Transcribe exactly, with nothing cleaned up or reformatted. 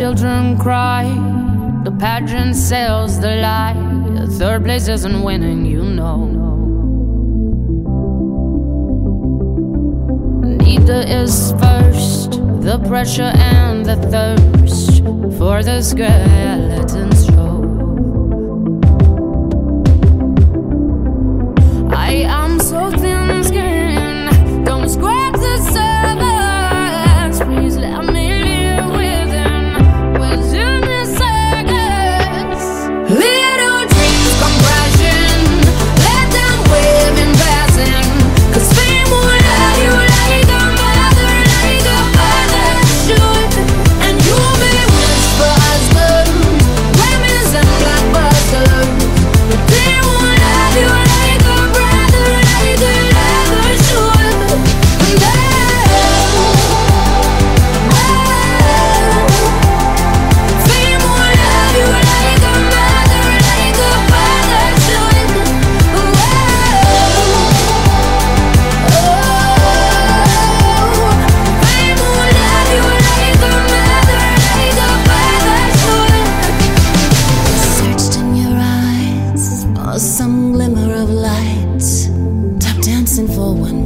children cry. The pageant sells the lie. Third place isn't winning, you know. Neither is first. The pressure and the thirst for the skeleton show. I am so thin-skinned. Don't scratch the surface. Please let me live within within the circus. Little dreams come crashing. Let them wave in passing. 'Cause fame will love you like a mother, like a father should. And you'll be whisper husband, Grammys and blockbusters. But they won't love you like a brother, like a lover should. And oh, oh, fame won't love you like a mother, like a father should. Oh, oh, fame won't love you like a mother, like a father should. Searched in your eyes for some glimmer of light. Tap dancing for one